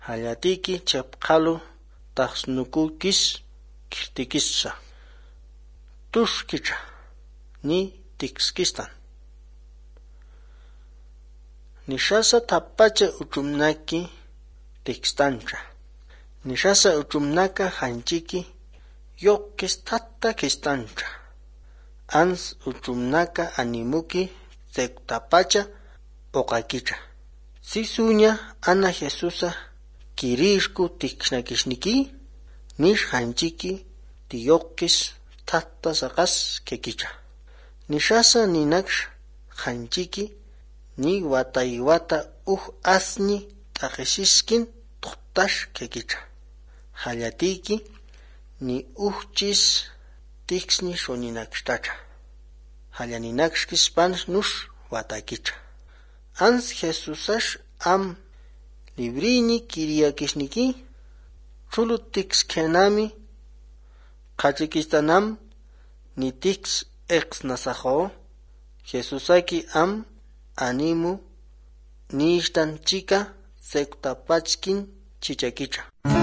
Hayatiki chapqalu taqsnukukis kirtikissa. Tushkicha ni tikskistan. Nishasa tapacha uchumnaki tikstancha. Nishasa uchumnaka hanchiki yokkis tatta kistancha. Ans uchumnaka animuki tapacha oqakicha. Sisuña ana Jesusa kirishku tikshnakishniki nish hanchiki tiyokkis tatta saqas kekicha. Nishasa ninaksh hanchiki ni wataywata asni taqishishkin tuqtash kekicha. Hallatiki ni chis tiksni shoninakshtacha. Hallaninakshkis panas nush watakicha. Ans Jesusash am librini kiriyakishniki chulu tiks kenami qachikistanam ni tiks exnasajo Jesusaki am animu nishtan chika sektapachkin chichakicha.